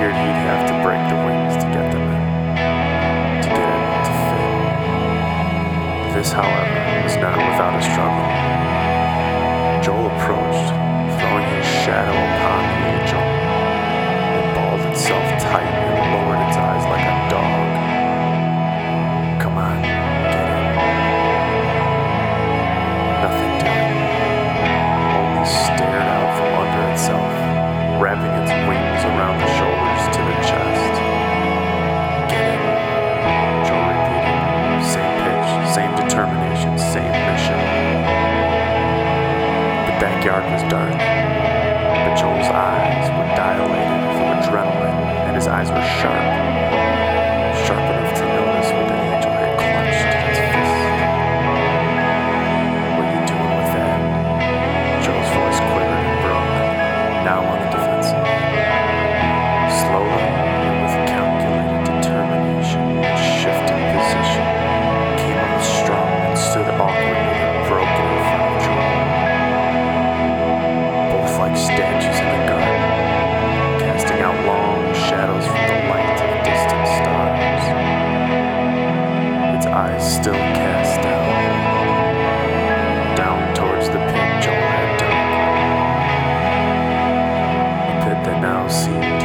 figured he'd have to break the wings to get them in, to get it to fit. This, however, was not without a struggle. Joel approached, throwing his shadow upon the angel. It balled itself tight and lowered its eyes like a dog. Come on, get in. Nothing did. Only stared out from under itself, wrapping its wings around the shoulders to the chest. Get in, Joel repeated. Same pitch, same determination, same mission. The backyard was dark, but Joel's eyes were dilated from adrenaline, and his eyes were sharp enough to notice what the angel had clutched in its fist. What are you doing with that? Joel's voice quivered and broke, now on the defensive. Slowly, and with calculated determination and shifting position, came up strong and stood awkwardly and broken in front of Joel. Both like statues in the garden, casting out long shadows from the light of distant stars. Its eyes still cast down towards the pit Joel had dug. A pit that now seemed